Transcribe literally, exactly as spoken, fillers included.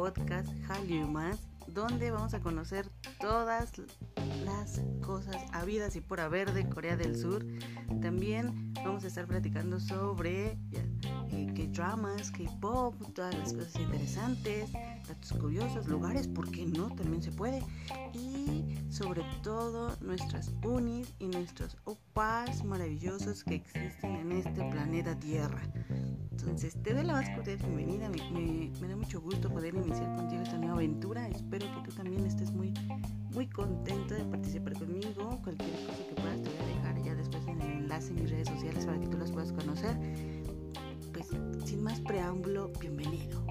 podcast Hallyu Más, donde vamos a conocer todas las cosas habidas y por haber de Corea del Sur. También vamos a estar platicando sobre eh, K-dramas, K-pop, todas las cosas interesantes, datos curiosos, lugares, ¿por qué no? También se puede. Y sobre todo nuestras unis y nuestros opas maravillosos que existen en este planeta Tierra. Entonces te doy la más cordial bienvenida, me, me, me da mucho gusto poder iniciar contigo esta nueva aventura. Espero que tú también estés muy, muy contento de participar conmigo. Cualquier cosa que puedas te voy a dejar ya después en el enlace en mis redes sociales para que tú las puedas conocer. Pues sin más preámbulo, bienvenido.